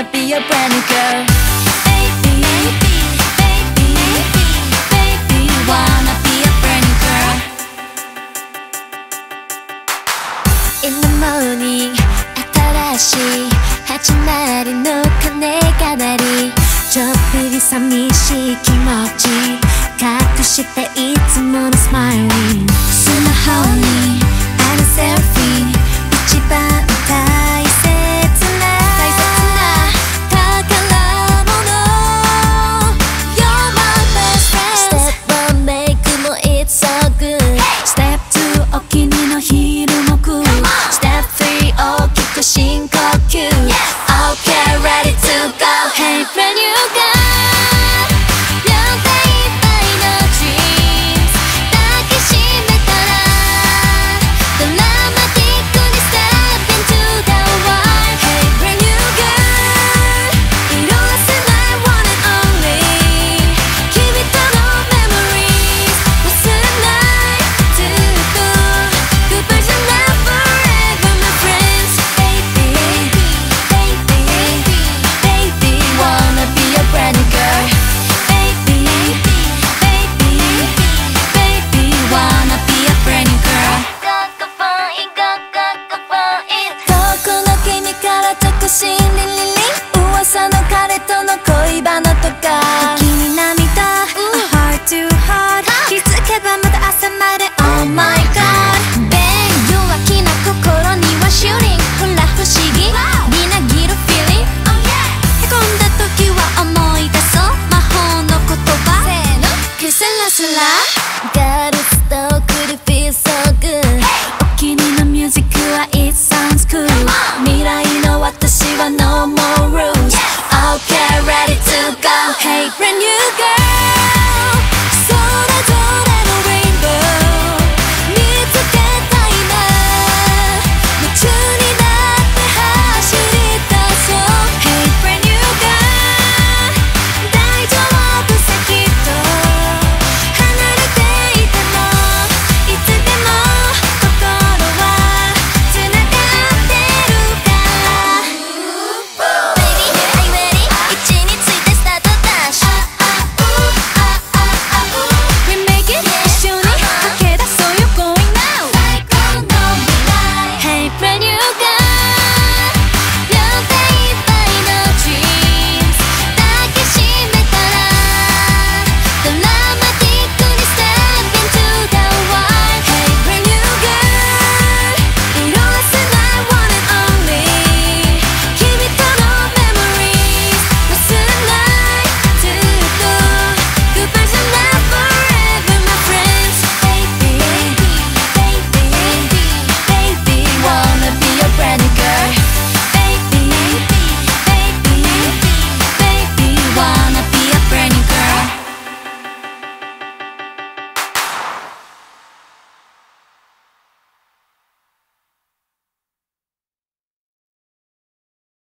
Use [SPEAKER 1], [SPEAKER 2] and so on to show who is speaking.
[SPEAKER 1] wanna be a brand new girl. Baby, baby, baby, wanna be a brand new girl. In the morning 新しい始まりの鐘が鳴り、ちょっぴり寂しい気持ち隠していつものスマイル